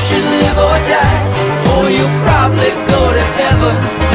should live or die, or you'll probably go to heaven.